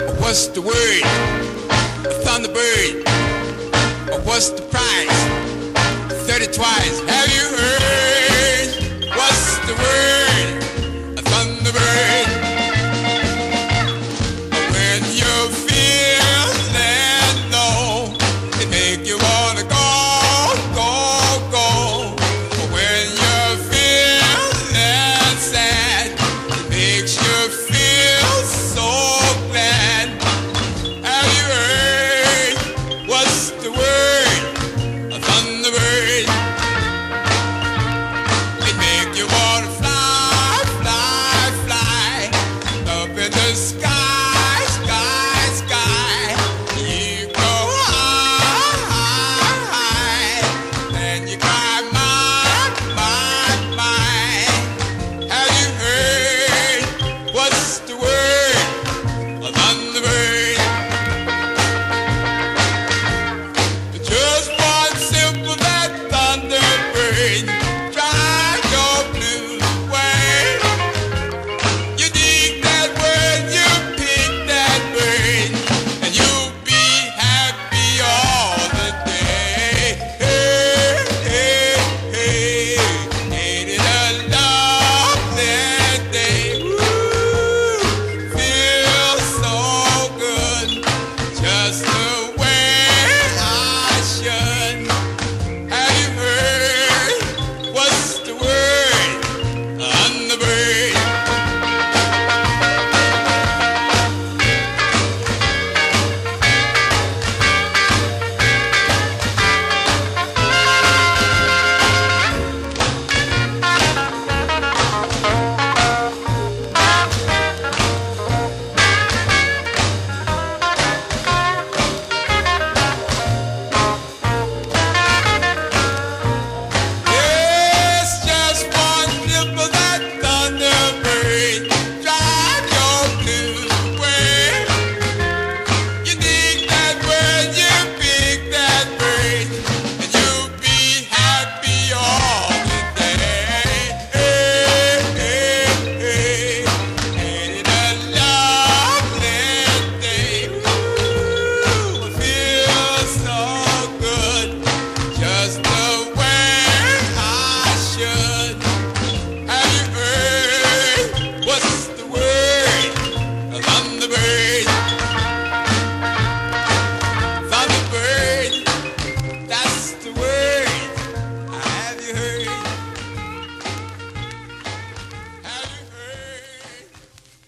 What's the word? A thunderbird. What's the price? 30 twice. Have you heard? What's the word? A thunderbird. When you feel that low, it make you wanna go, go, go. When you feel that sad, it makes you feel so glad. Have you heard? What's the word? A thunderbird. It make you wanna fly, fly, fly up in the sky.